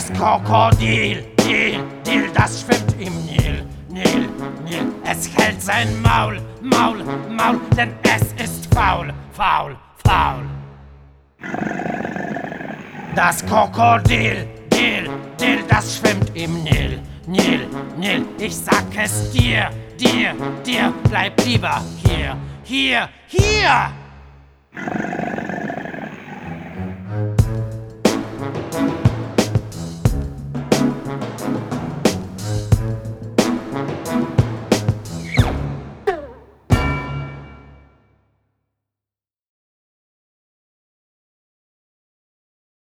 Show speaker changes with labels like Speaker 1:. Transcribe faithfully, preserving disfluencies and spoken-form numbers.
Speaker 1: Das Krokodil, Dil, Dil, das schwimmt im Nil, Nil, Nil. Es hält sein Maul, Maul, Maul, denn es ist faul, faul, faul. Das Krokodil, Dil, Dil, das schwimmt im Nil, Nil, Nil. Ich sag es dir, dir, dir, bleib lieber hier, hier, hier.